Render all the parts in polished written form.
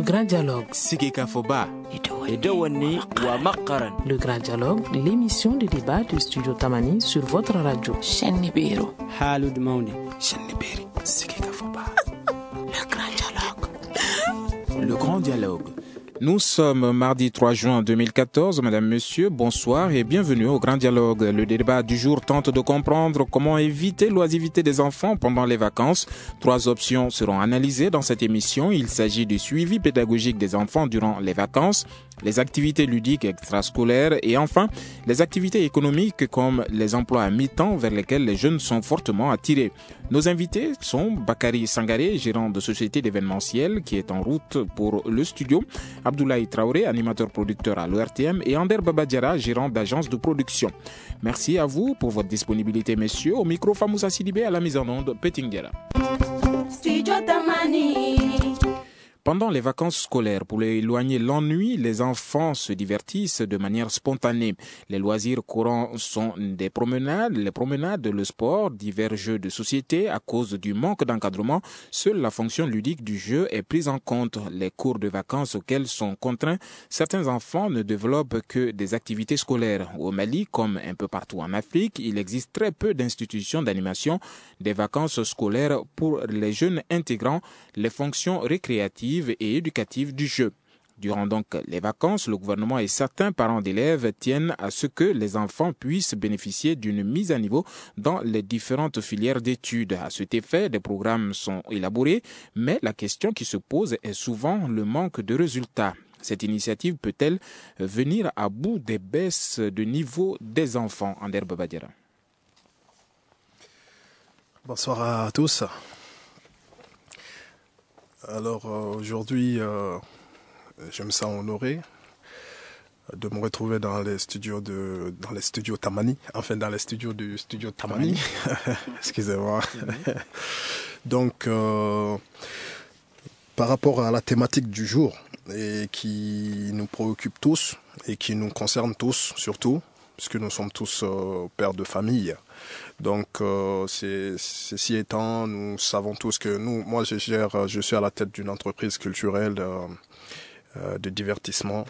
Grand Dialogue. Sigeka Foba. Le Grand Dialogue, l'émission de débat du Studio Tamani sur votre radio. Chenibero. Halud Mauni. Cheniberi. Sigeka Foba. Le Grand Dialogue. Le Grand Dialogue. Nous sommes mardi 3 juin 2014. Madame, Monsieur, bonsoir et bienvenue au Grand Dialogue. Le débat du jour tente de comprendre comment éviter l'oisivité des enfants pendant les vacances. 3 options seront analysées dans cette émission. Il s'agit du suivi pédagogique des enfants durant les vacances, les activités ludiques extrascolaires et enfin les activités économiques comme les emplois à mi-temps vers lesquels les jeunes sont fortement attirés. Nos invités sont Bakary Sangaré, gérant de société d'événementiel qui est en route pour le studio, Abdoulaye Traoré, animateur-producteur à l'ORTM et Ander Babadjara, gérant d'agence de production. Merci à vous pour votre disponibilité, messieurs. Au micro, Famoussa Sidibé, à la mise en onde, Petingera. Studio Tamani. Pendant les vacances scolaires, pour éloigner l'ennui, les enfants se divertissent de manière spontanée. Les loisirs courants sont les promenades, le sport, divers jeux de société. À cause du manque d'encadrement, seule la fonction ludique du jeu est prise en compte. Les cours de vacances auxquels sont contraints, certains enfants ne développent que des activités scolaires. Au Mali, comme un peu partout en Afrique, il existe très peu d'institutions d'animation des vacances scolaires pour les jeunes intégrant les fonctions récréatives et éducative du jeu. Durant donc les vacances, le gouvernement et certains parents d'élèves tiennent à ce que les enfants puissent bénéficier d'une mise à niveau dans les différentes filières d'études. À cet effet, des programmes sont élaborés, mais la question qui se pose est souvent le manque de résultats. Cette initiative peut-elle venir à bout des baisses de niveau des enfants? Ander Babadjara. Bonsoir à tous. Alors aujourd'hui, je me sens honoré de me retrouver dans les studios Tamani, enfin dans les studios du studio Tamani. Excusez-moi. Donc, par rapport à la thématique du jour et qui nous préoccupe tous et qui nous concerne tous surtout, puisque nous sommes tous pères de famille. Donc, ceci étant, nous savons tous que moi je suis à la tête d'une entreprise culturelle de divertissement.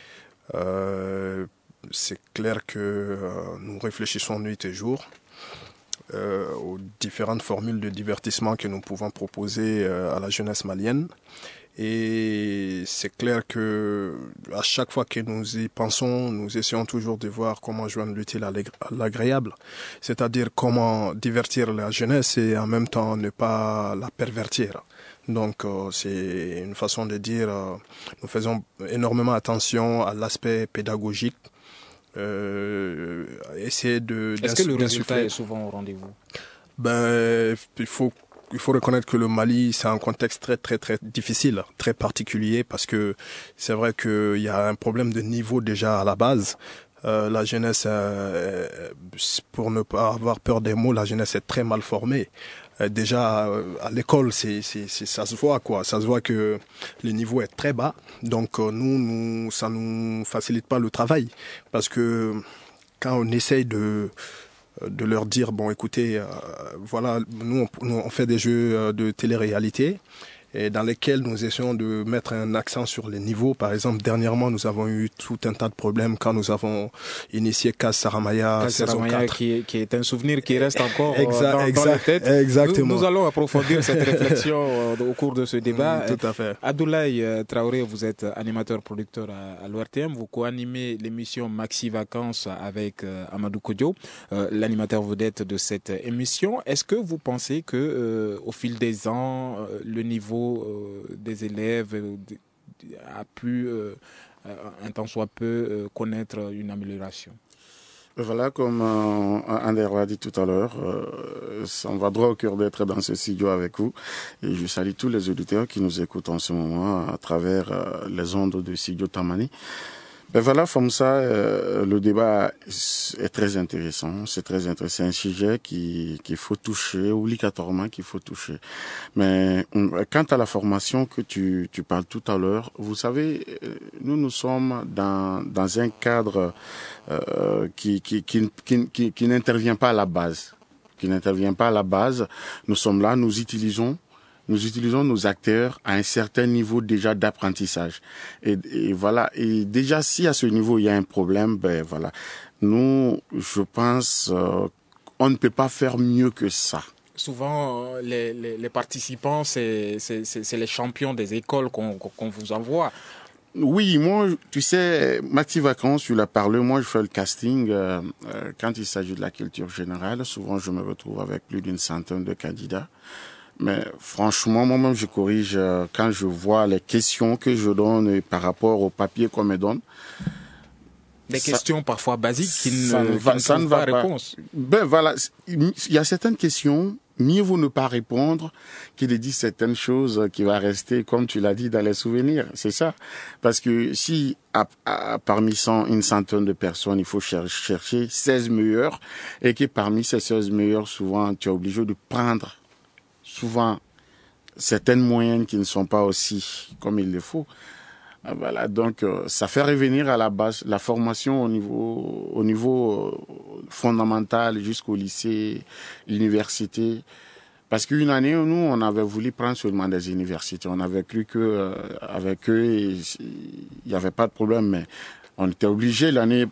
C'est clair que nous réfléchissons nuit et jour aux différentes formules de divertissement que nous pouvons proposer à la jeunesse malienne. Et c'est clair que à chaque fois que nous y pensons, nous essayons toujours de voir comment joindre l'utile à l'agréable, c'est-à-dire comment divertir la jeunesse et en même temps ne pas la pervertir. Donc c'est une façon de dire, nous faisons énormément attention à l'aspect pédagogique. Essayer de. Est-ce que le résultat est souvent au rendez-vous? Il faut reconnaître que le Mali, c'est un contexte très, très, très difficile, très particulier, parce que c'est vrai qu'il y a un problème de niveau déjà à la base. La jeunesse, pour ne pas avoir peur des mots, la jeunesse est très mal formée. Déjà, à l'école, ça se voit, quoi. Ça se voit que le niveau est très bas. Donc, ça nous facilite pas le travail. Parce que quand on essaye de leur dire, bon, écoutez, voilà, nous on fait des jeux de télé-réalité et dans lesquels nous essayons de mettre un accent sur les niveaux. Par exemple, dernièrement, nous avons eu tout un tas de problèmes quand nous avons initié Kaz Saramaya saison 4. Qui est un souvenir qui reste encore dans la tête. Exactement. Nous allons approfondir cette réflexion au cours de ce débat. Tout à fait. Abdoulaye Traoré, vous êtes animateur-producteur à l'ORTM. Vous co-animez l'émission Maxi Vacances avec Amadou Kodjo, l'animateur vedette de cette émission. Est-ce que vous pensez que au fil des ans, le niveau des élèves a pu, un tant soit peu, connaître une amélioration? Voilà, comme Ander l'a dit tout à l'heure, on va droit au cœur d'être dans ce studio avec vous. Et je salue tous les auditeurs qui nous écoutent en ce moment à travers les ondes du studio Tamani. Voilà, comme ça, le débat est très intéressant. C'est très intéressant. C'est un sujet qu'il faut toucher, obligatoirement qu'il faut toucher. Mais quant à la formation que tu parles tout à l'heure, vous savez, nous sommes dans un cadre qui n'intervient pas à la base. Nous sommes là, nous utilisons nous utilisons nos acteurs à un certain niveau déjà d'apprentissage. Et voilà. Et déjà, si à ce niveau il y a un problème, ben voilà. Nous, je pense, on ne peut pas faire mieux que ça. Souvent, les participants, c'est les champions des écoles qu'on vous envoie. Oui, moi, tu sais, Maxi Vacances, tu l'as parlé, moi je fais le casting quand il s'agit de la culture générale. Souvent, je me retrouve avec plus d'une centaine de candidats. Mais franchement, moi-même, je corrige quand je vois les questions que je donne par rapport au papier qu'on me donne. Des questions parfois basiques qui ne trouvent pas réponse. Ben voilà, il y a certaines questions, mieux vaut ne pas répondre que de dire certaines choses qui vont rester, comme tu l'as dit, dans les souvenirs. C'est ça. Parce que si parmi une centaine de personnes, il faut chercher 16 meilleurs, et que parmi ces 16 meilleurs, souvent, tu es obligé de prendre souvent certaines moyennes qui ne sont pas aussi comme il le faut. Voilà, donc ça fait revenir à la base la formation au niveau fondamental jusqu'au lycée, l'université. Parce qu'une année, nous, on avait voulu prendre seulement des universités. On avait cru que avec eux, il n'y avait pas de problème, mais on était obligé l'année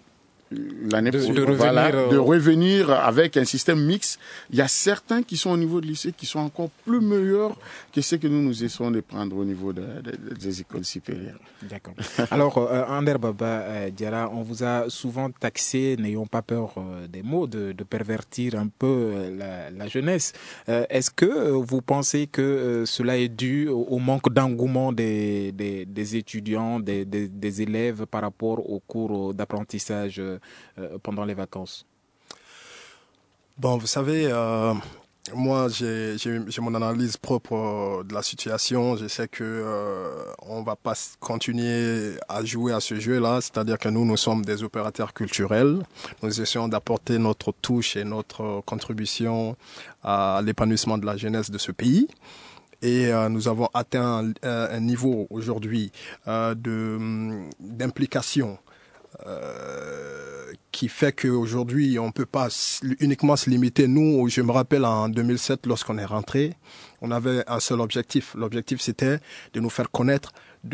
de revenir avec un système mixte. Il y a certains qui sont au niveau de lycée qui sont encore plus meilleurs que ceux que nous essayons de prendre au niveau des écoles supérieures. D'accord. Alors, Ander Baba Diarra, on vous a souvent taxé, n'ayons pas peur des mots, de pervertir un peu la jeunesse. Est-ce que vous pensez que cela est dû au manque d'engouement des étudiants, des élèves par rapport aux cours d'apprentissage pendant les vacances? Bon, vous savez, moi, j'ai mon analyse propre de la situation. Je sais que on va pas continuer à jouer à ce jeu-là, c'est-à-dire que nous sommes des opérateurs culturels. Nous essayons d'apporter notre touche et notre contribution à l'épanouissement de la jeunesse de ce pays. Et nous avons atteint un niveau aujourd'hui d'implication qui fait qu'aujourd'hui, on ne peut pas uniquement se limiter. Nous, je me rappelle en 2007, lorsqu'on est rentré, on avait un seul objectif. L'objectif, c'était de nous faire connaître,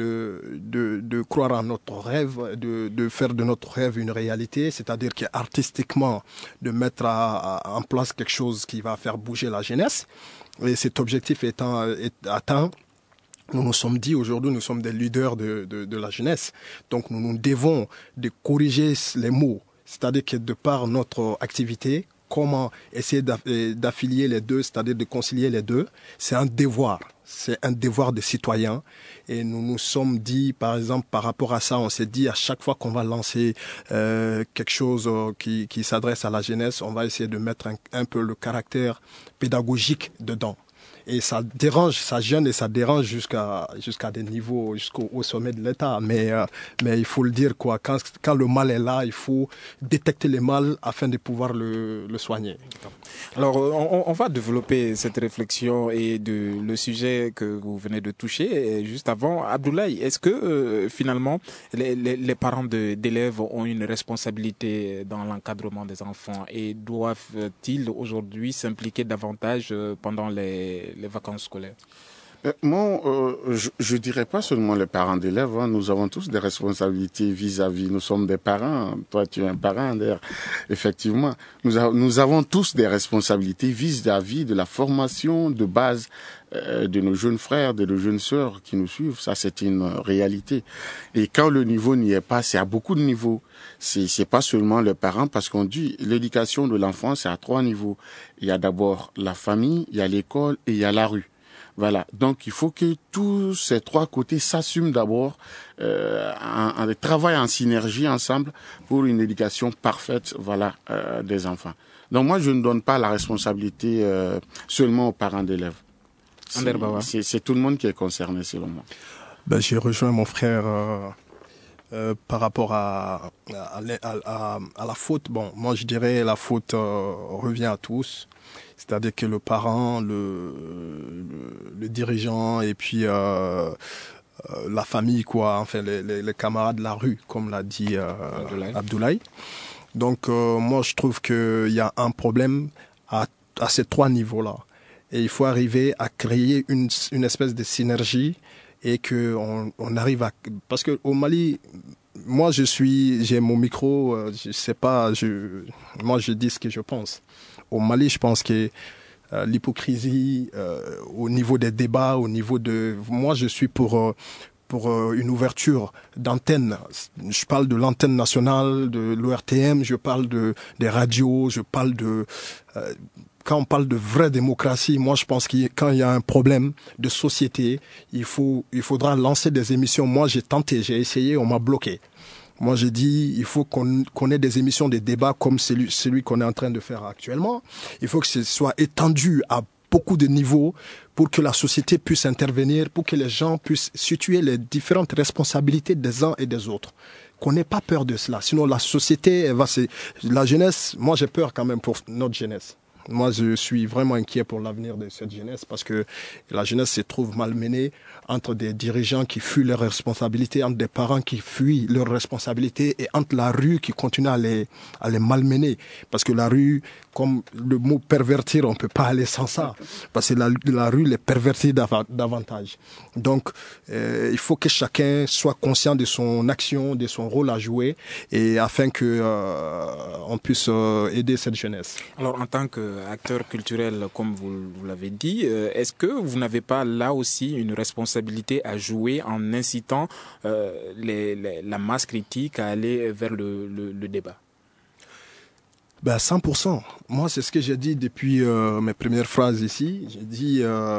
de croire en notre rêve, de faire de notre rêve une réalité, c'est-à-dire qu'artistiquement, de mettre en place quelque chose qui va faire bouger la jeunesse. Et cet objectif étant atteint, nous nous sommes dit aujourd'hui, nous sommes des leaders de la jeunesse. Donc nous devons de corriger les mots. C'est-à-dire que de par notre activité, comment essayer d'affilier les deux, c'est-à-dire de concilier les deux, c'est un devoir. C'est un devoir de citoyen. Et nous nous sommes dit, par exemple, par rapport à ça, on s'est dit à chaque fois qu'on va lancer quelque chose qui s'adresse à la jeunesse, on va essayer de mettre un peu le caractère pédagogique dedans. Et ça dérange, ça gêne et ça dérange jusqu'à des niveaux, jusqu'au sommet de l'État. Mais il faut le dire, quoi. Quand le mal est là, il faut détecter le mal afin de pouvoir le soigner. Alors, on va développer cette réflexion et le sujet que vous venez de toucher. Et juste avant, Abdoulaye, est-ce que finalement les parents d'élèves ont une responsabilité dans l'encadrement des enfants et doivent-ils aujourd'hui s'impliquer davantage pendant les vacances scolaires? Moi, je dirais pas seulement les parents d'élèves. Hein. Nous avons tous des responsabilités vis-à-vis. Nous sommes des parents. Toi, tu es un parent, d'ailleurs. Effectivement, nous avons tous des responsabilités vis-à-vis de la formation de base de nos jeunes frères, de nos jeunes sœurs qui nous suivent. Ça, c'est une réalité. Et quand le niveau n'y est pas, c'est à beaucoup de niveaux. C'est pas seulement les parents, parce qu'on dit l'éducation de l'enfant, c'est à 3 niveaux. Il y a d'abord la famille, il y a l'école et il y a la rue. Voilà, donc il faut que tous ces 3 côtés s'assument d'abord, travaillent en synergie ensemble pour une éducation parfaite, voilà, des enfants. Donc moi, je ne donne pas la responsabilité seulement aux parents d'élèves. C'est tout le monde qui est concerné, selon moi. Ben, j'ai rejoint mon frère par rapport à la faute. Bon, moi je dirais la faute revient à tous. C'est-à-dire que le parent, le dirigeant et puis la famille, quoi, enfin les camarades de la rue, comme l'a dit Abdoulaye. Donc moi je trouve qu'il y a un problème à ces 3 niveaux-là. Et il faut arriver à créer une espèce de synergie et qu'on arrive à... Parce qu'au Mali, moi j'ai mon micro, je sais pas, moi je dis ce que je pense. Au Mali, je pense que l'hypocrisie au niveau des débats, au niveau de... Moi je suis pour une ouverture d'antenne. Je parle de l'antenne nationale, de l'ORTM, je parle des radios, je parle de... quand on parle de vraie démocratie, moi je pense que quand il y a un problème de société, il faudra lancer des émissions. Moi j'ai tenté, j'ai essayé, on m'a bloqué. Moi j'ai dit, il faut qu'on ait des émissions, des débats comme celui qu'on est en train de faire actuellement. Il faut que ce soit étendu à beaucoup de niveaux pour que la société puisse intervenir, pour que les gens puissent situer les différentes responsabilités des uns et des autres. Qu'on n'ait pas peur de cela. Sinon la société, la jeunesse, moi j'ai peur quand même pour notre jeunesse. Moi, je suis vraiment inquiet pour l'avenir de cette jeunesse parce que la jeunesse se trouve malmenée entre des dirigeants qui fuient leurs responsabilités, entre des parents qui fuient leurs responsabilités et entre la rue qui continue à les malmener. Parce que la rue, comme le mot pervertir, on ne peut pas aller sans ça. Parce que la rue les pervertit davantage. Donc, il faut que chacun soit conscient de son action, de son rôle à jouer et afin que on puisse aider cette jeunesse. Alors, en tant qu'acteur culturel, comme vous l'avez dit, est-ce que vous n'avez pas là aussi une responsabilité à jouer en incitant la masse critique à aller vers le débat? 100%. Moi, c'est ce que j'ai dit depuis mes premières phrases ici. J'ai dit,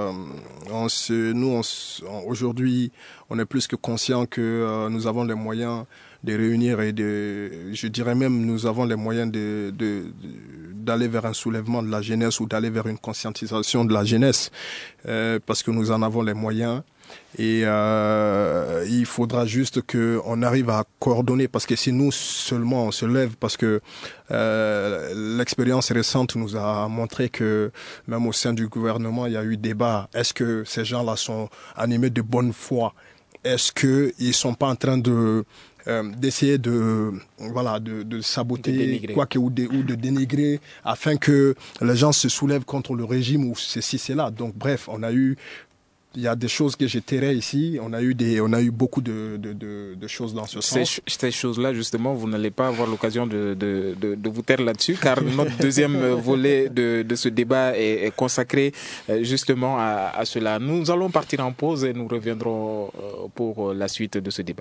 aujourd'hui, on est plus que conscient que nous avons les moyens de réunir et je dirais même, nous avons les moyens d'aller vers un soulèvement de la jeunesse ou d'aller vers une conscientisation de la jeunesse, parce que nous en avons les moyens. Et il faudra juste qu'on arrive à coordonner, parce que si nous seulement on se lève, parce que l'expérience récente nous a montré que même au sein du gouvernement il y a eu débat. Est-ce que ces gens-là sont animés de bonne foi? Est-ce qu'ils sont pas en train d'essayer de saboter ou de dénigrer afin que les gens se soulèvent contre le régime ou ceci, cela. Donc bref, il y a des choses que j'ai terrées ici. On a eu beaucoup de choses dans ce sens. Ces choses-là, justement, vous n'allez pas avoir l'occasion de vous taire là-dessus, car notre deuxième volet de ce débat est consacré justement à cela. Nous allons partir en pause et nous reviendrons pour la suite de ce débat.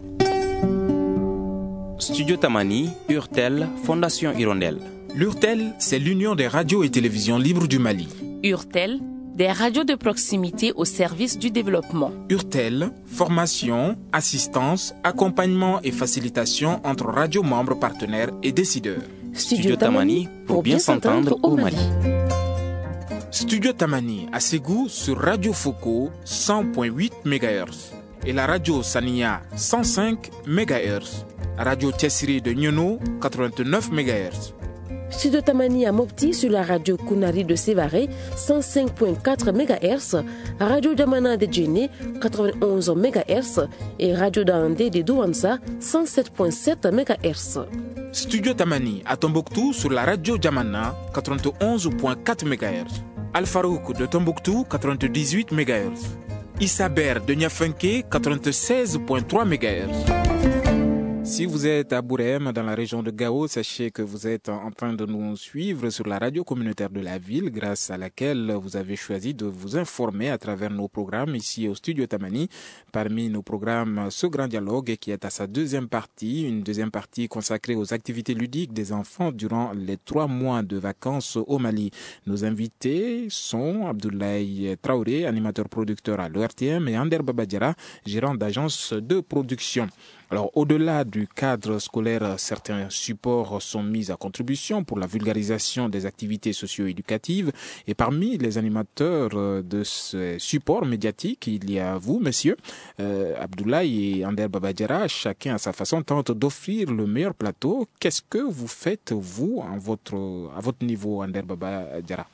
Studio Tamani, URTEL, Fondation Hirondelle. L'URTEL, c'est l'Union des radios et télévisions libres du Mali. URTEL, des radios de proximité au service du développement. URTEL, formation, assistance, accompagnement et facilitation entre radios membres partenaires et décideurs. Studio Tamani, pour bien s'entendre au Mali. Studio Tamani à Ségou sur Radio Foko 100.8 MHz et la radio Sania 105 MHz. Radio Tessiri de Nyono 89 MHz. Studio Tamani à Mopti sur la radio Kunari de Sévaré 105.4 MHz, Radio Jamana de Djéné 91 MHz et Radio Daandé de Douanza 107.7 MHz. Studio Tamani à Tombouctou sur la radio Jamana 91.4 MHz. Al-Farouk de Tombouctou 98 MHz. Issaber de Niafunké 96.3 MHz. Si vous êtes à Bourem, dans la région de Gao, sachez que vous êtes en train de nous suivre sur la radio communautaire de la ville, grâce à laquelle vous avez choisi de vous informer à travers nos programmes ici au Studio Tamani. Parmi nos programmes, ce grand dialogue qui est à sa deuxième partie, une deuxième partie consacrée aux activités ludiques des enfants durant les 3 mois de vacances au Mali. Nos invités sont Abdoulaye Traoré, animateur producteur à l'ORTM, et Ander Babadjara, gérant d'agence de production. Alors, au-delà du cadre scolaire, certains supports sont mis à contribution pour la vulgarisation des activités socio-éducatives. Et parmi les animateurs de ces supports médiatiques, il y a vous, messieurs, Abdoulaye et Ander Babadjara. Chacun à sa façon tente d'offrir le meilleur plateau. Qu'est-ce que vous faites, vous, à votre niveau, Ander Babadjara?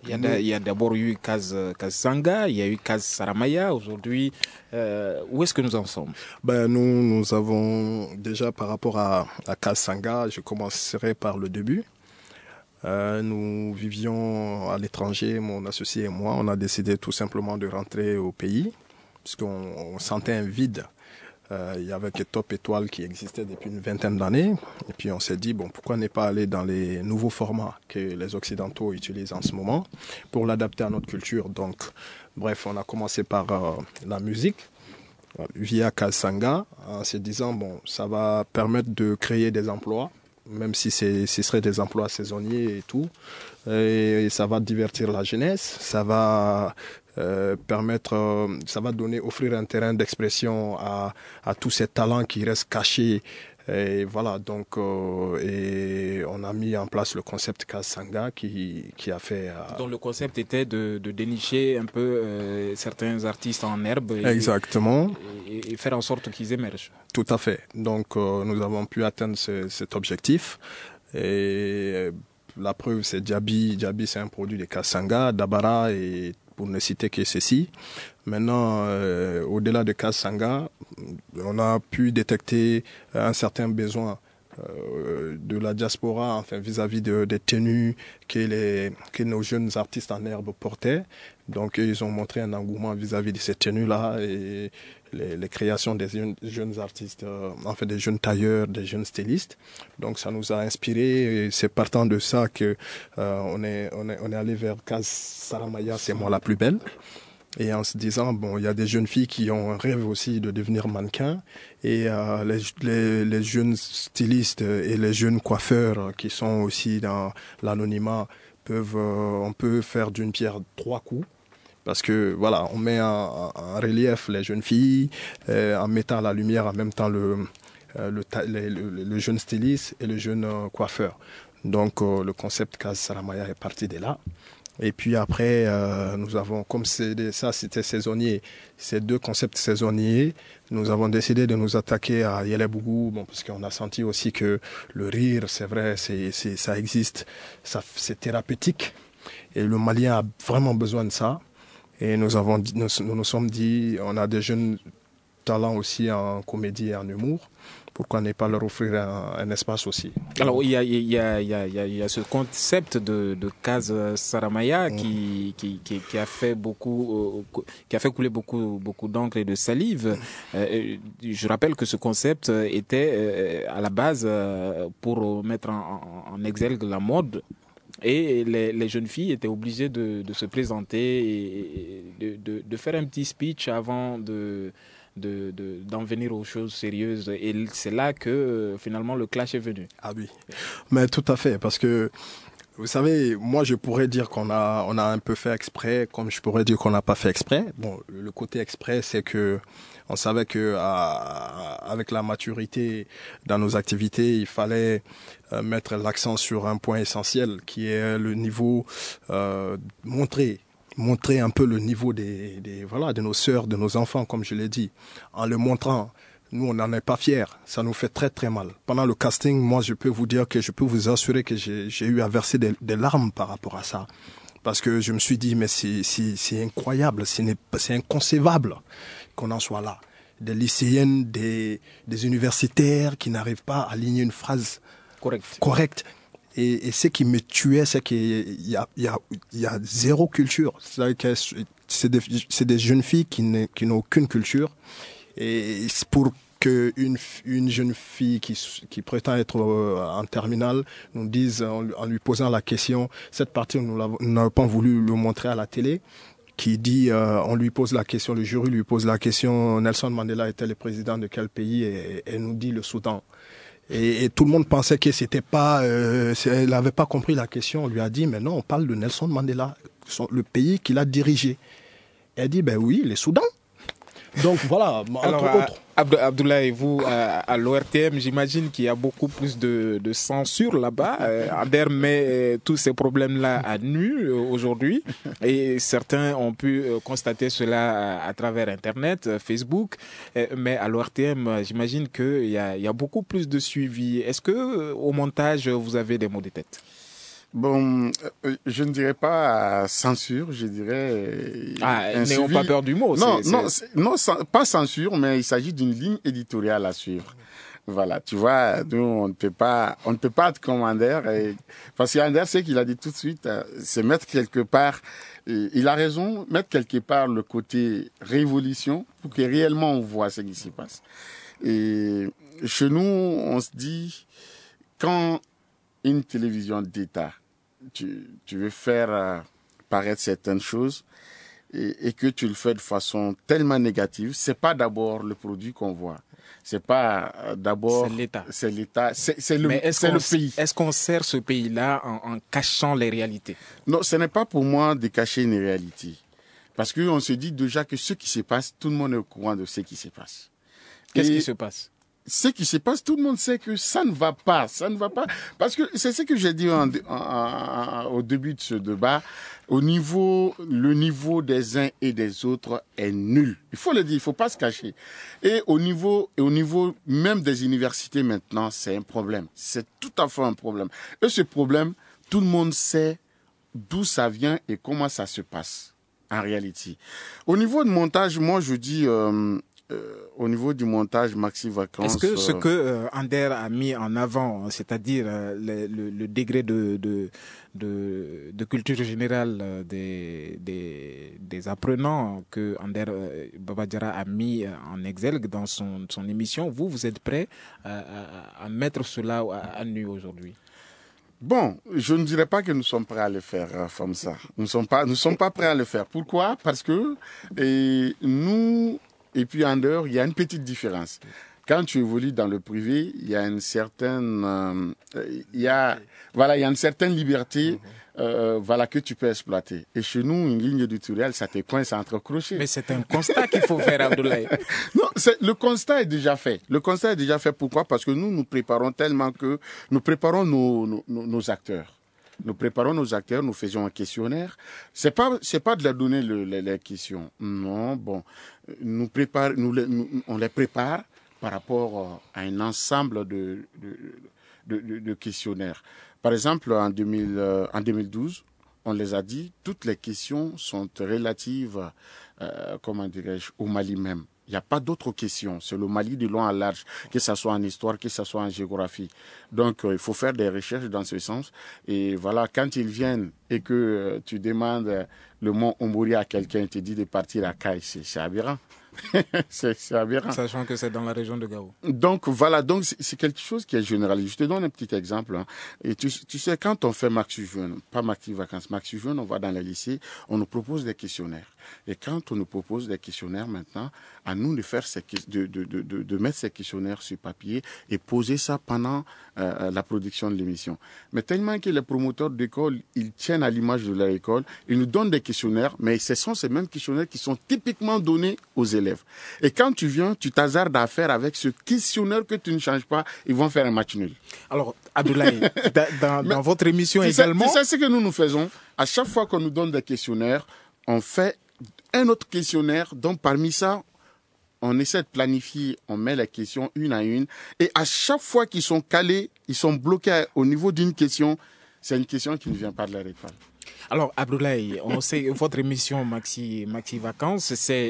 Il y a d'abord eu Kaz Sanga, il y a eu Kaz Saramaya. Aujourd'hui, où est-ce que nous en sommes? Nous avons déjà par rapport à Kaz Sanga, je commencerai par le début. Nous vivions à l'étranger, mon associé et moi, on a décidé tout simplement de rentrer au pays, puisqu'on sentait un vide. Il y avait que Top Étoile qui existait depuis une vingtaine d'années. Et puis on s'est dit, pourquoi ne pas aller dans les nouveaux formats que les Occidentaux utilisent en ce moment pour l'adapter à notre culture. Donc, bref, on a commencé par la musique via Kaz Sanga, en se disant, ça va permettre de créer des emplois, même si ce serait des emplois saisonniers et tout. Et ça va divertir la jeunesse, ça va offrir un terrain d'expression à tous ces talents qui restent cachés. Et voilà, donc, et on a mis en place le concept Kaz Sanga qui a fait... Donc le concept était de dénicher un peu certains artistes en herbe. Exactement. Et faire en sorte qu'ils émergent. Tout à fait. Donc nous avons pu atteindre cet objectif. Et la preuve, c'est Djabi. Djabi, c'est un produit de Kaz Sanga, Dabara et... pour ne citer que ceci. Maintenant, au-delà de Kaz Sanga, on a pu détecter un certain besoin de la diaspora, enfin vis-à-vis des tenues que nos jeunes artistes en herbe portaient. Donc, ils ont montré un engouement vis-à-vis de ces tenues-là et les créations des jeunes artistes, des jeunes tailleurs, des jeunes stylistes. Donc, ça nous a inspiré et c'est partant de ça que on est allé vers Kaz Saramaya, c'est moi la plus belle. Et en se disant, il y a des jeunes filles qui ont un rêve aussi de devenir mannequins. Et les jeunes stylistes et les jeunes coiffeurs qui sont aussi dans l'anonymat on peut faire d'une pierre trois coups. Parce que voilà, on met en relief les jeunes filles, en mettant à la lumière en même temps le jeune styliste et le jeune coiffeur. Donc le concept Kaz Saramaya est parti de là. Et puis après, nous avons, comme c'était saisonnier, ces deux concepts saisonniers, nous avons décidé de nous attaquer à Yélebougou, parce qu'on a senti aussi que le rire, c'est vrai, ça existe, c'est thérapeutique. Et le Malien a vraiment besoin de ça. Et nous nous sommes dit, on a des jeunes talents aussi en comédie et en humour. Pourquoi ne pas leur offrir un espace aussi? Alors, il y a ce concept de Kaz Saramaya qui a fait couler beaucoup d'encre et de salive. Je rappelle que ce concept était à la base pour mettre en exergue la mode. Et les jeunes filles étaient obligées de se présenter et de faire un petit speech avant d'en venir aux choses sérieuses. Et c'est là que finalement le clash est venu. Ah oui, mais tout à fait, parce que vous savez, moi je pourrais dire qu'on a un peu fait exprès, comme je pourrais dire qu'on n'a pas fait exprès. Le côté exprès, c'est que on savait que avec la maturité dans nos activités, il fallait mettre l'accent sur un point essentiel qui est le niveau, montrer un peu le niveau de nos sœurs, de nos enfants, comme je l'ai dit. En le montrant, nous, on n'en est pas fiers. Ça nous fait très, très mal. Pendant le casting, moi, je peux vous dire que je peux vous assurer que j'ai eu à verser des larmes par rapport à ça. Parce que je me suis dit, mais c'est incroyable, c'est inconcevable qu'on en soit là. Des lycéennes, des universitaires qui n'arrivent pas à aligner une phrase correcte. Et ce qui me tuait, c'est qu'il y a zéro culture. C'est des jeunes filles qui n'ont aucune culture. Et pour qu'une jeune fille qui prétend être en terminale nous dise, en lui posant la question, cette partie, nous n'avons pas voulu le montrer à la télé, qui dit, on lui pose la question, le jury lui pose la question, Nelson Mandela était le président de quel pays? Et elle nous dit le Soudan. Et tout le monde pensait que c'était pas, elle n'avait pas compris la question. On lui a dit, mais non, on parle de Nelson Mandela, le pays qu'il a dirigé. Elle dit, ben oui, le Soudan. Donc voilà, entre autres. Abdoulaye, vous, à l'ORTM, j'imagine qu'il y a beaucoup plus de censure là-bas. Ader met tous ces problèmes-là à nu aujourd'hui. Et certains ont pu constater cela à travers Internet, Facebook. Mais à l'ORTM, j'imagine qu'il y a beaucoup plus de suivi. Est-ce que au montage, vous avez des mots de tête? Bon, je ne dirais pas censure, je dirais... n'ayons pas peur du mot. Non, pas censure, mais il s'agit d'une ligne éditoriale à suivre. Voilà, tu vois, nous, on ne peut pas être comme Ander, parce qu'Ander, c'est qu'il a dit tout de suite, c'est mettre quelque part, il a raison, mettre quelque part le côté révolution pour que réellement on voit ce qui s'y passe. Et chez nous, on se dit, quand une télévision d'État, tu veux faire paraître certaines choses et que tu le fais de façon tellement négative, c'est pas d'abord le produit qu'on voit. C'est pas d'abord... C'est l'État. C'est le pays. Est-ce qu'on sert ce pays-là en cachant les réalités? Non, ce n'est pas pour moi de cacher une réalité. Parce qu'on se dit déjà que ce qui se passe, tout le monde est au courant de ce qui se passe. Qu'est-ce qui se passe? Ce qui se passe, tout le monde sait que ça ne va pas. Ça ne va pas. Parce que c'est ce que j'ai dit au début de ce débat. Le niveau des uns et des autres est nul. Il faut le dire, il faut pas se cacher. Et au niveau même des universités maintenant, c'est un problème. C'est tout à fait un problème. Et ce problème, tout le monde sait d'où ça vient et comment ça se passe en réalité. Au niveau de montage, moi je dis... au niveau du montage Maxi Vacances... Est-ce que ce que Ander a mis en avant, c'est-à-dire le degré de culture générale des apprenants que Ander Babadjara a mis en exergue dans son émission, vous êtes prêt à mettre cela à nu aujourd'hui? Bon, je ne dirais pas que nous sommes prêts à le faire comme ça. Nous sommes pas prêts à le faire. Pourquoi? Parce que nous... Et puis en dehors, il y a une petite différence. Quand tu évolues dans le privé, il y a une certaine, une certaine liberté, que tu peux exploiter. Et chez nous, une ligne éditoriale, ça te coince entre crochets. Mais c'est un constat qu'il faut faire, Abdoulaye. Non, le constat est déjà fait. Le constat est déjà fait. Pourquoi? Parce que nous préparons tellement que nous préparons nos acteurs. Nous préparons nos acteurs, nous faisons un questionnaire. C'est pas de leur donner les questions. Non, bon, on les prépare par rapport à un ensemble de questionnaires. Par exemple, en 2012, on les a dit, toutes les questions sont relatives, au Mali même. Il n'y a pas d'autres questions. C'est le Mali de long à large, que ce soit en histoire, que ce soit en géographie. Donc, il faut faire des recherches dans ce sens. Et voilà, quand ils viennent et que tu demandes le mot Ombori à quelqu'un, il te dit de partir à Kaï, c'est aberrant. c'est aberrant. Sachant que c'est dans la région de Gao. Donc, voilà, c'est quelque chose qui est généralisé. Je te donne un petit exemple. Hein. Et tu sais, quand on fait Maxi Jeune, pas Maxi Vacances, Maxi Jeune, on va dans les lycées, on nous propose des questionnaires. Et quand on nous propose des questionnaires maintenant, à nous de faire de mettre ces questionnaires sur papier et poser ça pendant la production de l'émission. Mais tellement que les promoteurs d'école, ils tiennent à l'image de leur école, ils nous donnent des questionnaires, mais ce sont ces mêmes questionnaires qui sont typiquement donnés aux élèves. Et quand tu viens, tu t'hasardes à faire avec ce questionnaire que tu ne changes pas, ils vont faire un match nul. Alors, Abdoulaye, dans votre émission également... C'est ce que nous faisons. À chaque fois qu'on nous donne des questionnaires, on fait un autre questionnaire, donc parmi ça, on essaie de planifier, on met les questions une à une, et à chaque fois qu'ils sont calés, ils sont bloqués au niveau d'une question, c'est une question qui ne vient pas de leur école. Alors, Abdoulaye, on sait votre émission Maxi Vacances, c'est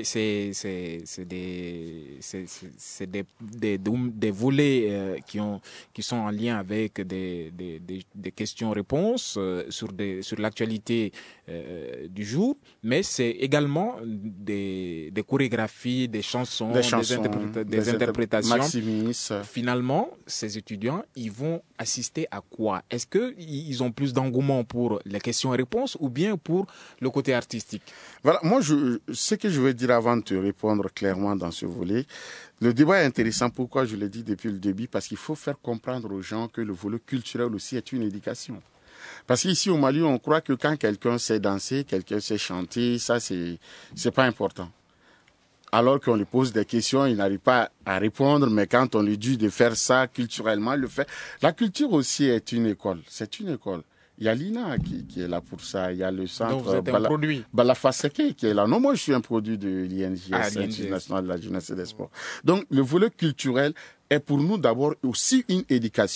des volets qui sont en lien avec des questions-réponses sur l'actualité du jour, mais c'est également des chorégraphies, des chansons, des interprétations. Maximis. Finalement, ces étudiants, ils vont assister à quoi? Est-ce qu'ils ont plus d'engouement pour les questions-réponses ou bien pour le côté artistique? Voilà, moi, ce que je veux dire avant de te répondre clairement dans ce volet, le débat est intéressant. Pourquoi je l'ai dit depuis le début? Parce qu'il faut faire comprendre aux gens que le volet culturel aussi est une éducation. Parce qu'ici au Mali, on croit que quand quelqu'un sait danser, quelqu'un sait chanter, ça c'est pas important. Alors qu'on lui pose des questions, il n'arrive pas à répondre, mais quand on lui dit de faire ça culturellement, il le fait. La culture aussi est une école, c'est une école. Il y a l'INA qui est là pour ça, il y a le centre... Donc vous êtes un produit. Balafaseke qui est là. Non, moi je suis un produit de l'INJS, l'Institut national de la jeunesse et des sports. Donc le volet culturel est pour nous d'abord aussi une éducation.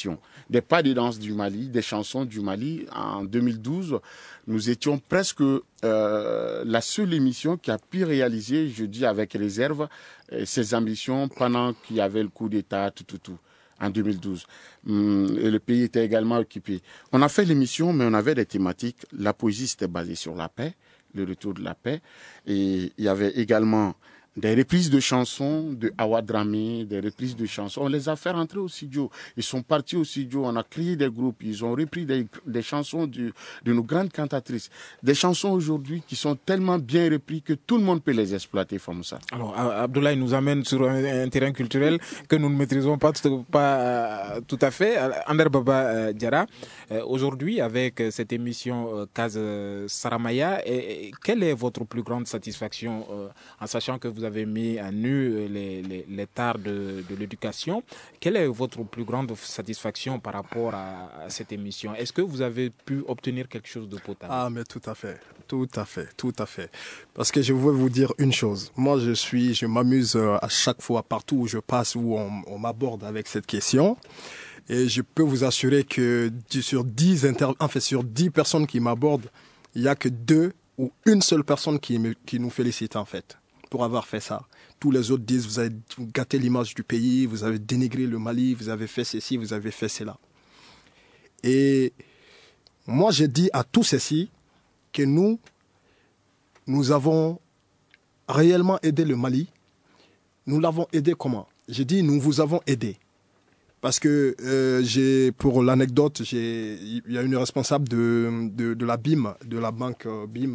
des pas de danse du Mali, des chansons du Mali. En 2012, nous étions presque la seule émission qui a pu réaliser, je dis avec réserve, ses ambitions pendant qu'il y avait le coup d'État, tout. En 2012. Et le pays était également occupé. On a fait l'émission, mais on avait des thématiques. La poésie, c'était basé sur la paix, le retour de la paix. Et il y avait également des reprises de chansons de Awa Dramé, des reprises de chansons. On les a fait rentrer au studio. Ils sont partis au studio, on a créé des groupes, ils ont repris des chansons de nos grandes cantatrices. Des chansons aujourd'hui qui sont tellement bien reprises que tout le monde peut les exploiter comme ça. Alors, Abdoulaye nous amène sur un terrain culturel que nous ne maîtrisons pas tout à fait. Ander Baba Diarra, aujourd'hui, avec cette émission Kaz Saramaya, quelle est votre plus grande satisfaction en sachant que vous avez mis à nu les tares de l'éducation? Quelle est votre plus grande satisfaction par rapport à cette émission? Est-ce que vous avez pu obtenir quelque chose de potable? Ah, mais tout à fait. Parce que je veux vous dire une chose. Moi, je m'amuse à chaque fois, partout où je passe, où on m'aborde avec cette question. Et je peux vous assurer que sur 10 personnes qui m'abordent, il n'y a que 2 ou une seule personne qui nous félicite, en fait, pour avoir fait ça. Tous les autres disent, vous avez gâté l'image du pays, vous avez dénigré le Mali, vous avez fait ceci, vous avez fait cela. Et moi, j'ai dit à tous ceci que nous avons réellement aidé le Mali. Nous l'avons aidé comment? J'ai dit, nous vous avons aidé. Parce que pour l'anecdote, il y a une responsable de la BIM, de la banque BIM,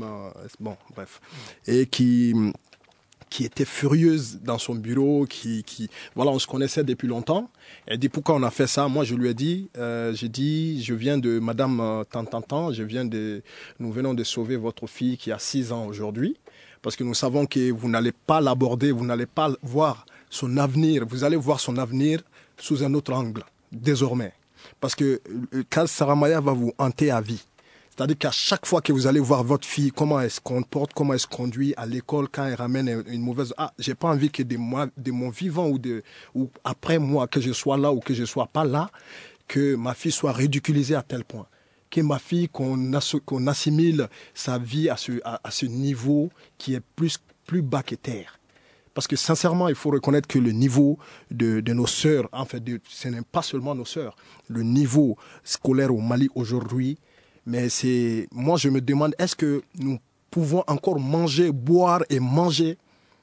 et qui était furieuse dans son bureau, voilà, on se connaissait depuis longtemps. Elle dit pourquoi on a fait ça. Moi, je lui ai dit, je viens de Madame Tantantan, nous venons de sauver votre fille qui a 6 ans aujourd'hui, parce que nous savons que vous n'allez pas l'aborder, vous n'allez pas voir son avenir, vous allez voir son avenir sous un autre angle, désormais. Parce que Kaz Saramaya va vous hanter à vie. C'est-à-dire qu'à chaque fois que vous allez voir votre fille, comment elle se comporte, comment elle se conduit à l'école, quand elle ramène une mauvaise... j'ai pas envie que de mon vivant ou après moi, que je sois là ou que je sois pas là, que ma fille soit ridiculisée à tel point. Que ma fille, qu'on assimile sa vie à ce niveau qui est plus bas que terre. Parce que sincèrement, il faut reconnaître que le niveau de nos sœurs, en fait, ce n'est pas seulement nos sœurs, le niveau scolaire au Mali aujourd'hui, mais moi je me demande, est-ce que nous pouvons encore boire et manger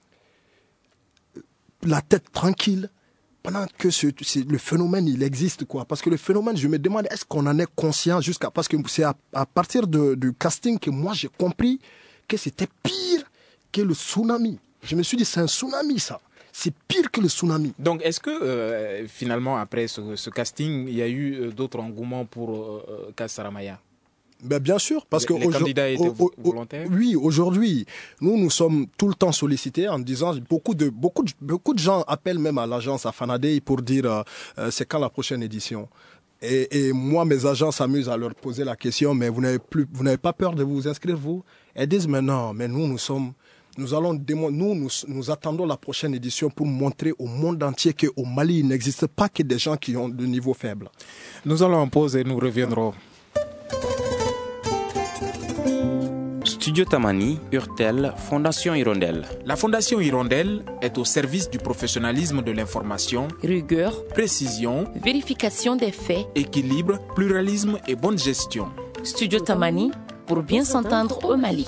la tête tranquille pendant que le phénomène il existe, quoi? Parce que le phénomène, je me demande, est-ce qu'on en est conscient parce que c'est à partir du casting que moi j'ai compris que c'était pire que le tsunami. Je me suis dit, c'est un tsunami, ça. C'est pire que le tsunami. Donc, est-ce que, finalement, après ce casting, il y a eu d'autres engouements pour Kaz Saramaya? Ben, bien sûr, parce que les candidats étaient volontaires. Oui, aujourd'hui, nous sommes tout le temps sollicités en disant, beaucoup de gens appellent même à l'agence à Fanadei pour dire c'est quand la prochaine édition. Et moi, mes agents s'amusent à leur poser la question, mais vous n'avez pas peur de vous inscrire, vous? Elles disent, mais non, mais nous attendons la prochaine édition pour montrer au monde entier qu'au Mali, il n'existe pas que des gens qui ont de niveau faible. Nous allons en pause et nous reviendrons. Studio Tamani, Urtel, Fondation Hirondelle. La Fondation Hirondelle est au service du professionnalisme de l'information, rigueur, précision, vérification des faits, équilibre, pluralisme et bonne gestion. Studio Tamani, pour bien s'entendre au Mali.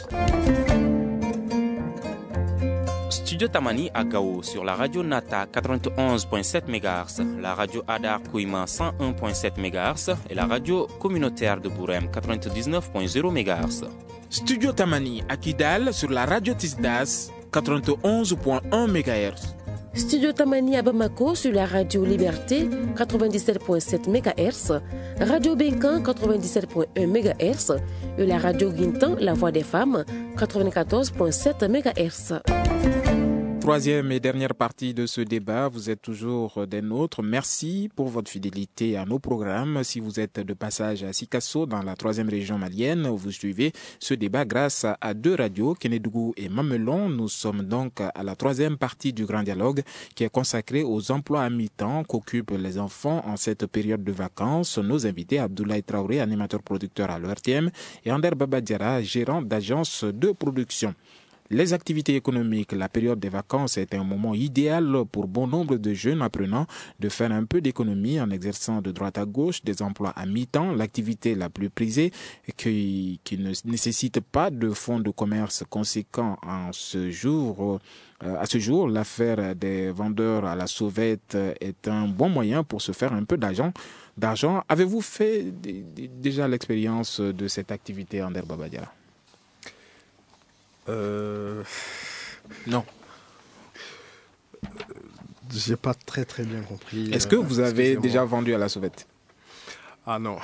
Studio Tamani à Gao sur la radio Nata 91.7 MHz, la radio Adar Kouima 101.7 MHz et la radio communautaire de Bourem 99.0 MHz. Studio Tamani à Kidal sur la radio Tisdas 91.1 MHz. Studio Tamani à Bamako sur la radio Liberté 97.7 MHz, Radio Benkan 97.1 MHz et la radio Guintan La Voix des Femmes 94.7 MHz. troisième et dernière partie de ce débat. Vous êtes toujours des nôtres. Merci pour votre fidélité à nos programmes. Si vous êtes de passage à Sikasso, dans la 3e région malienne, vous suivez ce débat grâce à 2 radios, Kénédougou et Mamelon. Nous sommes donc à la 3e partie du Grand Dialogue qui est consacrée aux emplois à mi-temps qu'occupent les enfants en cette période de vacances. Nos invités, Abdoulaye Traoré, animateur producteur à l'ORTM, et Ander Babadiara, gérant d'agence de production. Les activités économiques, la période des vacances est un moment idéal pour bon nombre de jeunes apprenants de faire un peu d'économie en exerçant de droite à gauche des emplois à mi-temps, l'activité la plus prisée qui ne nécessite pas de fonds de commerce conséquents à ce jour, l'affaire des vendeurs à la sauvette est un bon moyen pour se faire un peu d'argent. Avez-vous fait déjà l'expérience de cette activité, Ander Babadiara? Non. J'ai pas très bien compris. Est-ce que vous avez déjà vendu à la sauvette? Ah non.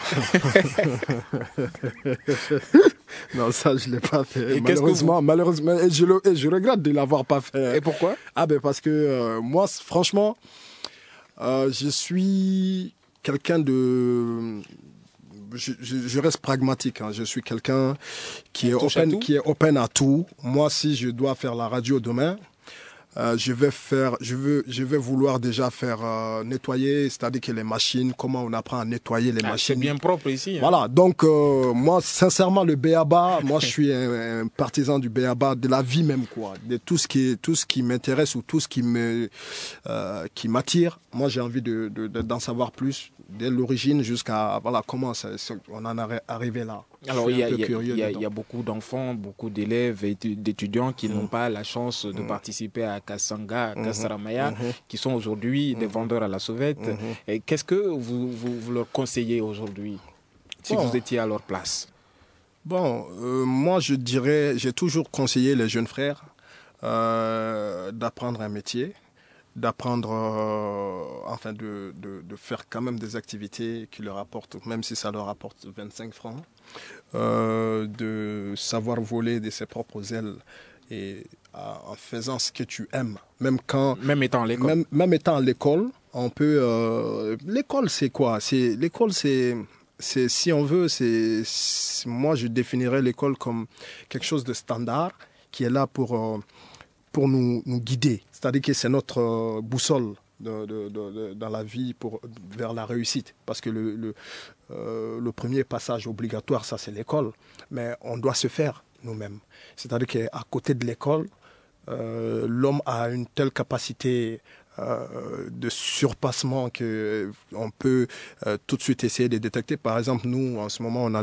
Non, ça je l'ai pas fait. Et malheureusement, et je regrette de l'avoir pas fait. Et pourquoi? Parce que moi, franchement, je suis quelqu'un de... Je reste pragmatique. Je suis quelqu'un qui est open à tout. Moi, si je dois faire la radio demain, je vais vouloir déjà faire nettoyer, c'est-à-dire que les machines, comment on apprend à nettoyer les machines. C'est bien propre ici. Voilà, donc moi, sincèrement, le B.A.B.A., moi je suis un partisan du B.A.B.A., de la vie même, quoi, de tout ce qui m'intéresse ou tout ce qui m'attire. Moi, j'ai envie d'en savoir plus, dès l'origine jusqu'à comment on en est arrivé là. Alors, il y a beaucoup d'enfants, beaucoup d'élèves et d'étudiants qui n'ont pas la chance de participer à Kassanga, à Kassaramaya, qui sont aujourd'hui des vendeurs à la sauvette. Et qu'est-ce que vous leur conseillez aujourd'hui, si vous étiez à leur place? Moi, je dirais, j'ai toujours conseillé les jeunes frères d'apprendre un métier, d'apprendre, de faire quand même des activités qui leur apportent, même si ça leur apporte 25 francs, de savoir voler de ses propres ailes et en faisant ce que tu aimes, même étant à l'école, on peut. L'école, c'est quoi? L'école, c'est si on veut, moi je définirais l'école comme quelque chose de standard qui est là pour nous guider. C'est-à-dire que c'est notre boussole dans la vie vers la réussite. Parce que le premier passage obligatoire, ça c'est l'école. Mais on doit se faire nous-mêmes. C'est-à-dire qu'à côté de l'école, l'homme a une telle capacité de surpassement qu'on peut tout de suite essayer de détecter. Par exemple, nous, en ce moment, on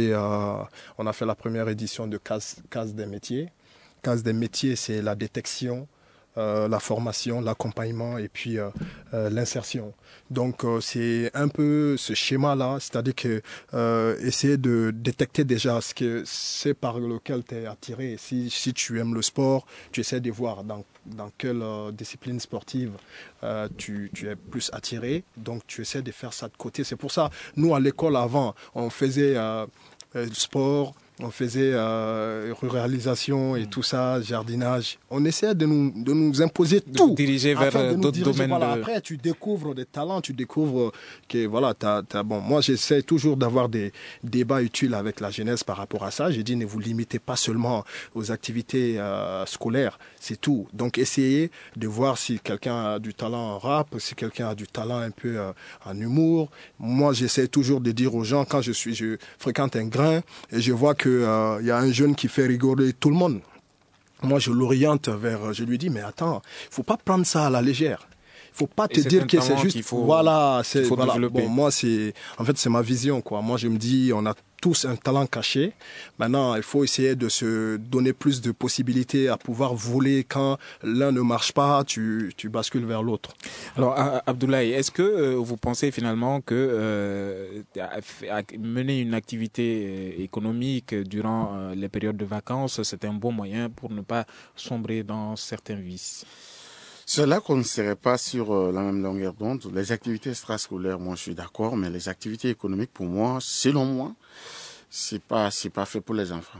a fait la première édition de Case des métiers. Case des métiers, c'est la détection, la formation, l'accompagnement et puis l'insertion. Donc c'est un peu ce schéma-là, c'est-à-dire que essayer de détecter déjà ce que c'est par lequel tu es attiré. Si tu aimes le sport, tu essaies de voir dans quelle discipline sportive tu es plus attiré. Donc tu essaies de faire ça de côté. C'est pour ça, nous à l'école avant, on faisait sport, on faisait ruralisation et tout ça, jardinage. On essayait de nous imposer tout. Diriger vers d'autres domaines. Voilà. Après, tu découvres des talents, tu découvres que voilà, moi, j'essaie toujours d'avoir des débats utiles avec la jeunesse par rapport à ça. J'ai dit, ne vous limitez pas seulement aux activités scolaires, c'est tout. Donc, essayez de voir si quelqu'un a du talent en rap, si quelqu'un a du talent un peu en humour. Moi, j'essaie toujours de dire aux gens, quand je fréquente un grain et je vois que il y a un jeune qui fait rigoler tout le monde. Moi, je l'oriente je lui dis, mais attends, il faut pas prendre ça à la légère. Il faut pas te dire que c'est juste, développer. Bon, moi, c'est ma vision, quoi. Moi, je me dis, on a tous un talent caché. Maintenant, il faut essayer de se donner plus de possibilités à pouvoir voler quand l'un ne marche pas, tu bascules vers l'autre. Alors, Abdoulaye, est-ce que vous pensez finalement que mener une activité économique durant les périodes de vacances, c'est un bon moyen pour ne pas sombrer dans certains vices? C'est là qu'on ne serait pas sur la même longueur d'onde. Les activités extrascolaires, moi je suis d'accord, mais les activités économiques, pour moi, selon moi, c'est pas fait pour les enfants.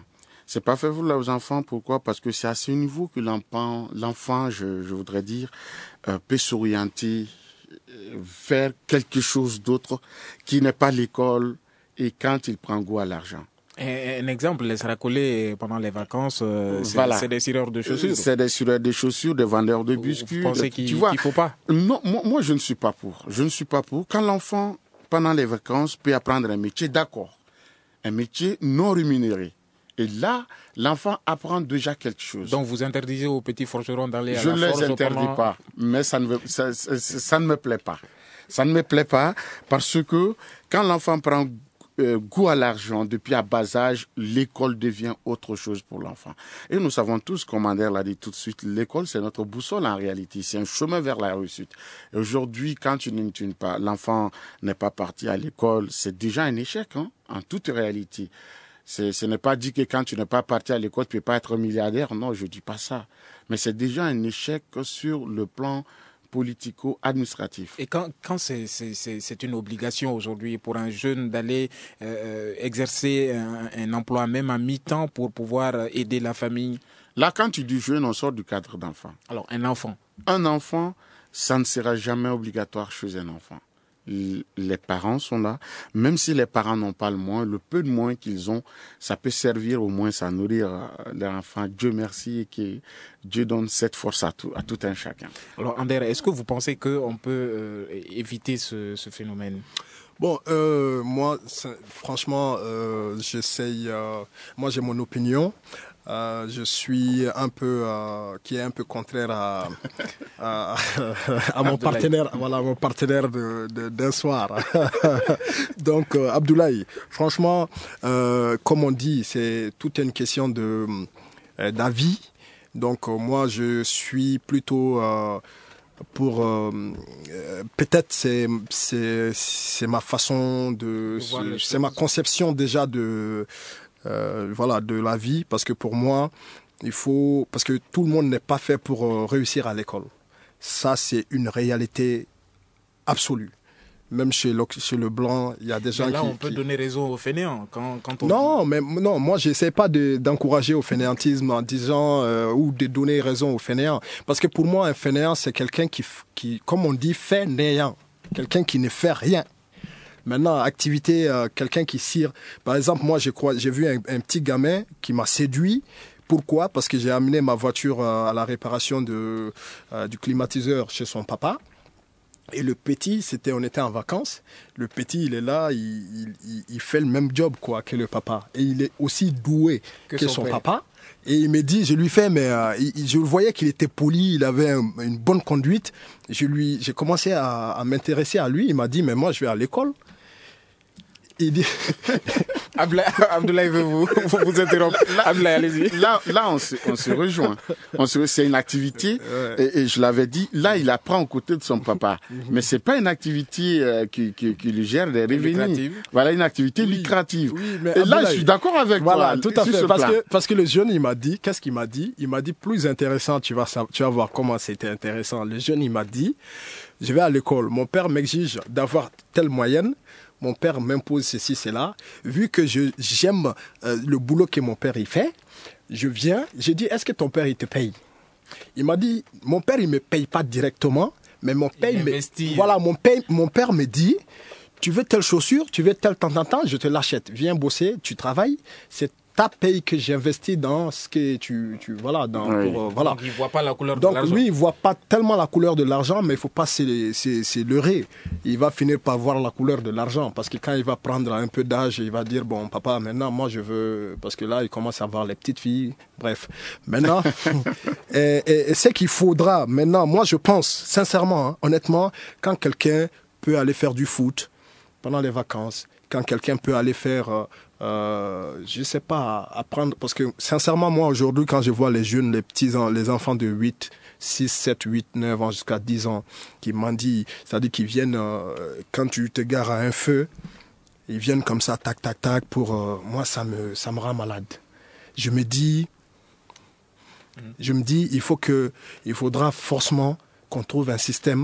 C'est pas fait pour les enfants. Pourquoi? Parce que c'est à ce niveau que l'enfant, je voudrais dire, peut s'orienter vers quelque chose d'autre qui n'est pas l'école et quand il prend goût à l'argent. Un exemple, les racolés pendant les vacances, c'est des cireurs de chaussures. C'est des cireurs de chaussures, des vendeurs de biscuits. Vous pensez qu'il ne faut pas? Non, moi je ne suis pas pour. Je ne suis pas pour. Quand l'enfant, pendant les vacances, peut apprendre un métier, d'accord. Un métier non rémunéré. Et là, l'enfant apprend déjà quelque chose. Donc vous interdisez aux petits forgerons d'aller à la forge? Je ne les interdis pas, mais ça ne me plaît pas. Ça ne me plaît pas parce que quand l'enfant prend goût à l'argent depuis à bas âge, l'école devient autre chose pour l'enfant. Et nous savons tous, comme Ander l'a dit tout de suite, l'école c'est notre boussole en réalité, c'est un chemin vers la réussite. Et aujourd'hui, quand l'enfant n'est pas parti à l'école, c'est déjà un échec, en toute réalité. Ce n'est pas dit que quand tu n'es pas parti à l'école, tu ne peux pas être milliardaire. Non, je ne dis pas ça. Mais c'est déjà un échec sur le plan politico-administratif. Et quand c'est une obligation aujourd'hui pour un jeune d'aller exercer un emploi même à mi-temps pour pouvoir aider la famille? Là, quand tu dis jeune, on sort du cadre d'enfant. Alors, un enfant? Un enfant, ça ne sera jamais obligatoire chez un enfant. Les parents sont là. Même si les parents n'ont pas le peu de moins qu'ils ont, ça peut servir au moins à nourrir leur enfant. Dieu merci et que Dieu donne cette force à tout un chacun. Alors, Ander, est-ce que vous pensez qu'on peut éviter ce phénomène? Bon, moi, franchement, j'essaye. Moi, j'ai mon opinion. Je suis un peu qui est un peu contraire à mon partenaire, voilà, mon partenaire d'un soir. Donc Abdoulaye, franchement, comme on dit, c'est toute une question d'avis. Donc moi, je suis plutôt pour peut-être c'est ma façon c'est ma conception déjà de la vie, parce que pour moi, parce que tout le monde n'est pas fait pour réussir à l'école. Ça, c'est une réalité absolue. Même chez le blanc, il y a des gens on peut donner raison aux fainéants quand on... Non, moi, j'essaie pas d'encourager au fainéantisme en disant ou de donner raison aux fainéants. Parce que pour moi, un fainéant, c'est quelqu'un qui, comme on dit, fait néant. Quelqu'un qui ne fait rien. Maintenant, activité, quelqu'un qui cire. Par exemple, moi, j'ai vu un petit gamin qui m'a séduit. Pourquoi? Parce que j'ai amené ma voiture à la réparation du climatiseur chez son papa. Et le petit, on était en vacances. Le petit, il est là, il fait le même job que le papa. Et il est aussi doué que son papa. Et il me dit, je lui fais, mais je voyais qu'il était poli, il avait une bonne conduite. J'ai commencé à m'intéresser à lui. Il m'a dit, mais moi, je vais à l'école. Il dit... Abdoulaye veut vous interrompre. Abdoulaye, allez-y. Là, on se rejoint. C'est une activité, et je l'avais dit, là, il apprend aux côtés de son papa. Mais c'est pas une activité qui lui gère des revenus. Voilà, une activité lucrative. Oui, mais et là, je suis d'accord avec toi. Voilà, tout à fait. Parce que le jeune, il m'a dit, qu'est-ce qu'il m'a dit? Il m'a dit, plus intéressant, tu vas voir comment c'était intéressant. Le jeune, il m'a dit, je vais à l'école. Mon père m'exige d'avoir telle moyenne. Mon père m'impose ceci, cela. Vu que j'aime le boulot que mon père il fait, je viens, j'ai dit, est-ce que ton père il te paye? Il m'a dit, mon père il me paye pas directement, mais mon père mon père me dit, tu veux telle chaussure, tu veux tel temps, je te l'achète. Viens bosser, tu travailles, c'est ta paye que j'investis dans ce que voilà. Donc il voit pas la couleur de l'argent. Donc lui, il voit pas tellement la couleur de l'argent, mais il faut pas se leurrer. Il va finir par voir la couleur de l'argent, parce que quand il va prendre un peu d'âge, il va dire, bon papa, maintenant moi je veux, parce que là il commence à voir les petites filles, bref. Maintenant, et c'est qu'il faudra, maintenant, moi je pense, sincèrement, honnêtement, quand quelqu'un peut aller faire du foot pendant les vacances, quand quelqu'un peut aller faire... je sais pas, apprendre, parce que sincèrement moi aujourd'hui quand je vois les jeunes, les enfants de 8, 6, 7, 8, 9 ans jusqu'à 10 ans qui mendient, c'est-à-dire qu'ils viennent quand tu te gares à un feu, ils viennent comme ça tac tac tac pour moi ça me rend malade. Je me dis il faudra forcément qu'on trouve un système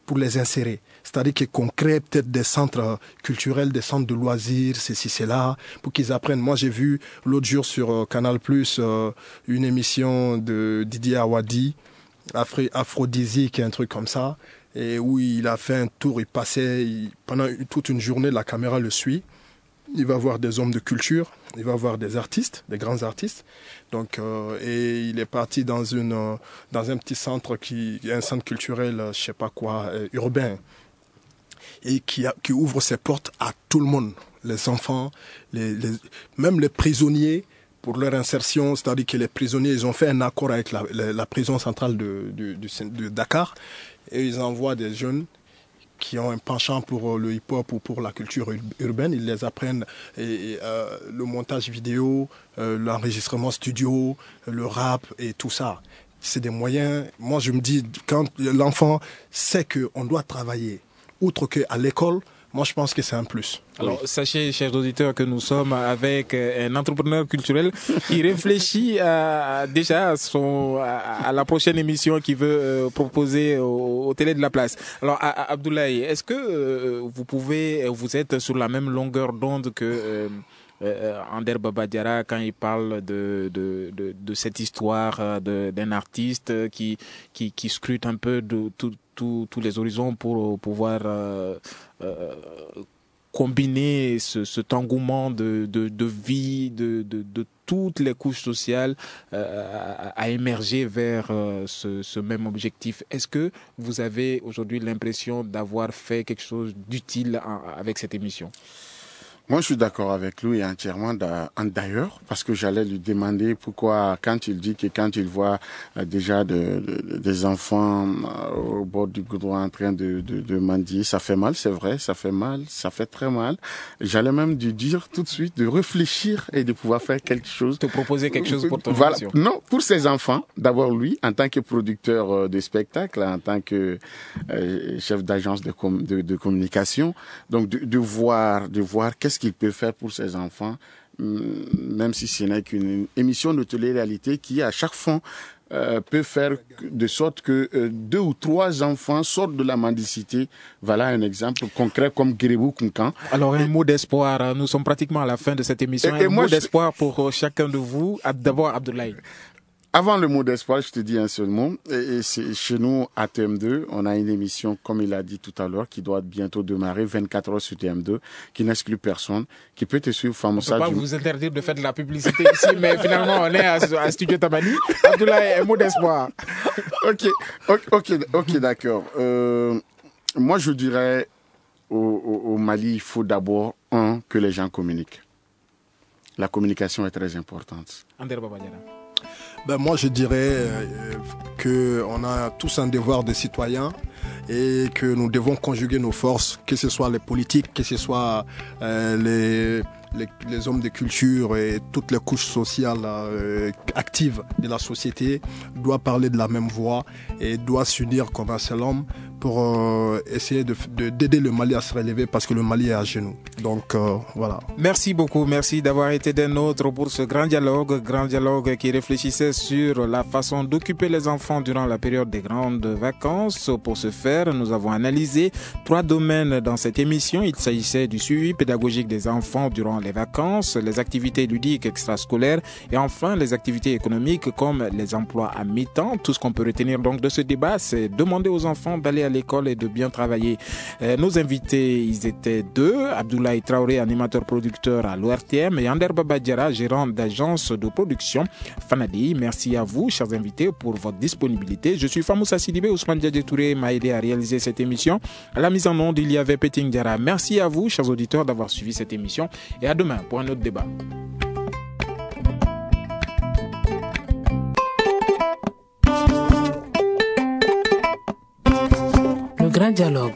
pour les insérer. C'est-à-dire qu'on crée peut-être des centres culturels, des centres de loisirs, ceci, cela, pour qu'ils apprennent. Moi, j'ai vu l'autre jour sur Canal+, une émission de Didier Awadi, Aphrodisique, un truc comme ça, et où il a fait un tour, pendant toute une journée, la caméra le suit. Il va voir des hommes de culture, il va voir des artistes, des grands artistes. Donc, et il est parti dans un petit centre un centre culturel, je sais pas quoi, urbain, et qui ouvre ses portes à tout le monde, les enfants, même les prisonniers, pour leur insertion. C'est-à-dire que les prisonniers, ils ont fait un accord avec la prison centrale de Dakar, et ils envoient des jeunes qui ont un penchant pour le hip-hop ou pour la culture urbaine. Ils les apprennent le montage vidéo, l'enregistrement studio, le rap et tout ça. C'est des moyens. Moi, je me dis, quand l'enfant sait qu'on doit travailler, outre qu'à l'école, moi, je pense que c'est un plus. Alors, sachez, chers auditeurs, que nous sommes avec un entrepreneur culturel qui réfléchit déjà à la prochaine émission qu'il veut proposer au Télé de la Place. Alors, Abdoulaye, est-ce que vous êtes sur la même longueur d'onde que Ander Baba Diarra quand il parle de cette histoire d'un artiste qui scrute un peu de tous les horizons pour pouvoir combiner cet engouement de vie, de toutes les couches sociales à émerger vers ce même objectif. Est-ce que vous avez aujourd'hui l'impression d'avoir fait quelque chose d'utile avec cette émission ? Moi, je suis d'accord avec lui entièrement d'ailleurs, parce que j'allais lui demander pourquoi, quand il dit que quand il voit déjà des enfants au bord du goudron en train de mendier, ça fait mal, c'est vrai, ça fait mal, ça fait très mal. J'allais même lui dire tout de suite de réfléchir et de pouvoir faire quelque chose. Te proposer quelque chose pour ton voilà. émission. Non, pour ses enfants, d'abord lui, en tant que producteur de spectacle, en tant que chef d'agence de communication, donc de voir qu'est-ce qu'il peut faire pour ses enfants, même si ce n'est qu'une émission de télé-réalité qui, à chaque fois, peut faire de sorte que 2 ou 3 enfants sortent de la mendicité. Voilà un exemple concret comme Guéribou Kunkan. Alors, un mot d'espoir. Nous sommes pratiquement à la fin de cette émission. Un mot d'espoir pour chacun de vous. D'abord, Abdoulaye. Avant le mot d'espoir, je te dis un seul mot. Et c'est chez nous, à TM2, on a une émission, comme il a dit tout à l'heure, qui doit bientôt démarrer, 24 heures sur TM2, qui n'exclut personne, qui peut te suivre, Famoussa. On ne peut pas vous interdire de faire de la publicité ici, mais finalement, on est à Studio Tamani. Abdoulaye, un mot d'espoir. Ok, d'accord. Moi, je dirais, au Mali, il faut d'abord, que les gens communiquent. La communication est très importante. Ander Baba Diarra. Moi, je dirais qu'on a tous un devoir de citoyen et que nous devons conjuguer nos forces, que ce soit les politiques, que ce soit les hommes de culture et toutes les couches sociales actives de la société doivent parler de la même voix et doivent s'unir comme un seul homme pour essayer d'aider le Mali à se relever parce que le Mali est à genoux. Donc voilà. Merci beaucoup, merci d'avoir été des nôtres pour ce grand dialogue qui réfléchissait sur la façon d'occuper les enfants durant la période des grandes vacances. Pour ce faire, nous avons analysé 3 domaines dans cette émission. Il s'agissait du suivi pédagogique des enfants durant les vacances, les activités ludiques extrascolaires et enfin les activités économiques comme les emplois à mi-temps. Tout ce qu'on peut retenir donc de ce débat, c'est demander aux enfants d'aller à l'école et de bien travailler. Nos invités, ils étaient 2, Abdoulaye Traoré, animateur producteur à l'ORTM, et Ander Baba Diarra, gérant d'agence de production Fanadi. Merci à vous, chers invités, pour votre disponibilité. Je suis Famoussa Sidibé, Ousmane Diadje Touré m'a aidé à réaliser cette émission. À la mise en onde, il y avait Peting Diarra. Merci à vous, chers auditeurs, d'avoir suivi cette émission et à demain pour un autre débat. Le Grand Dialogue.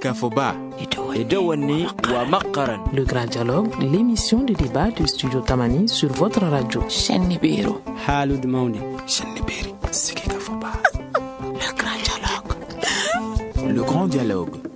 Le Grand Dialogue, l'émission de débat du Studio Tamani sur votre radio. Le Grand Dialogue.